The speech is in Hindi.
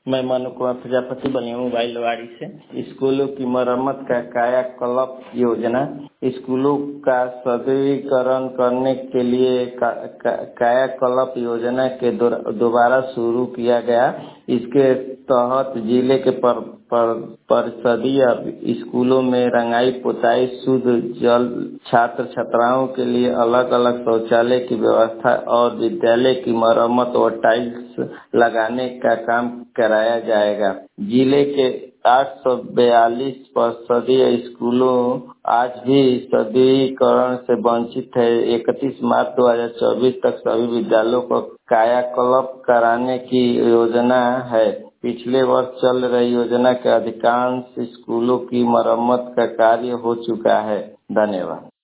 मैं मनु कुमार प्रजापति बलिया मोबाइल वाड़ी से। स्कूलों की मरम्मत का कायाकल्प योजना। स्कूलों का सौंदर्यीकरण करने के लिए कायाकल्प योजना के दोबारा शुरू किया गया। इसके तहत जिले के परिषदीय स्कूलों में रंगाई पुताई, शुद्ध जल, छात्र छात्राओं के लिए अलग अलग शौचालय की व्यवस्था और विद्यालय की मरम्मत और टाइल्स लगाने का काम कराया जाएगा। जिले के 842 परिषदीय स्कूलों आज भी सौंदर्यीकरण से वंचित है। 31 मार्च 2024 तक सभी विद्यालयों को कायाकल्प कराने की योजना है। पिछले वर्ष चल रही योजना के अधिकांश स्कूलों की मरम्मत का कार्य हो चुका है। धन्यवाद।